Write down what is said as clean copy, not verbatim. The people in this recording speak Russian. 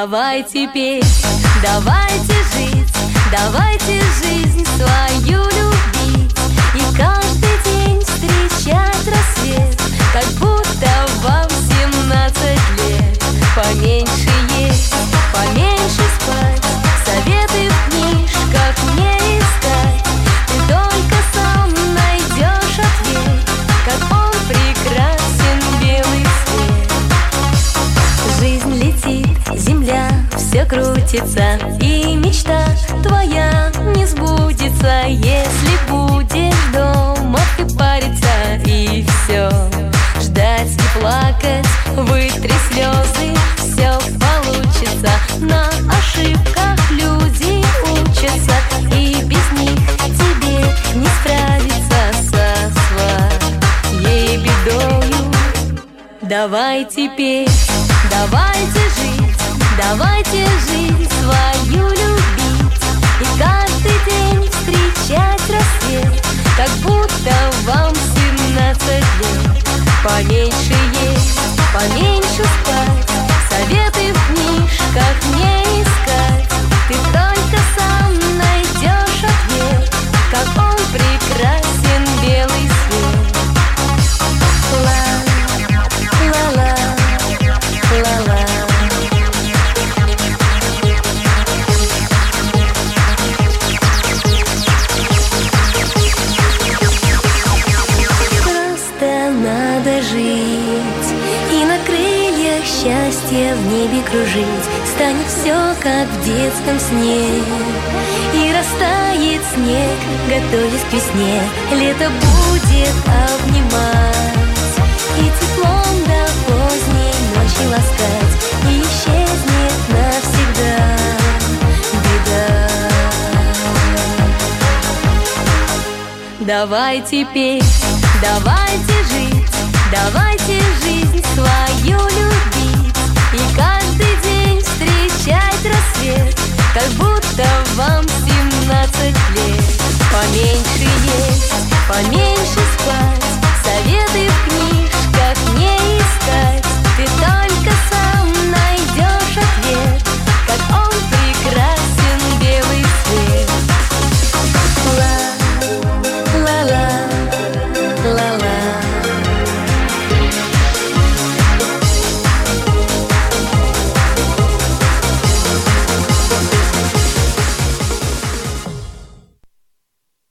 Давайте петь, давайте жить, давайте жизнь свою любить и каждый день встречать рассвет, как будто вам 17 лет. Поменьше есть, поменьше спать, советы в книжках не искать. Ты только сам найдешь ответ, как он прекрасен, белый свет. Жизнь летит, земля все крутится, и мечта твоя не сбудется, если будешь дома ты париться и все ждать и плакать, вытри слезы, все получится. На ошибках люди учатся, и без них тебе не справиться со своей бедою. Давайте петь, давайте жить, давайте жизнь свою любить и каждый день встречать рассвет, как будто вам 17 лет. Поменьше есть, поменьше спать, советы в книжках не искать. Ты только сам найдешь ответ, как он прекрасен, белый свет. Ла-ла-ла, ла-ла. Надо жить и на крыльях счастья в небе кружить. Станет все, как в детском сне, и растает снег, готовясь к весне. Лето будет обнимать и теплом до поздней ночи ласкать, и исчезнет навсегда беда. Давайте петь, давайте жить, давайте жизнь свою любить и каждый день встречать рассвет, как будто вам 17 лет. Поменьше есть, поменьше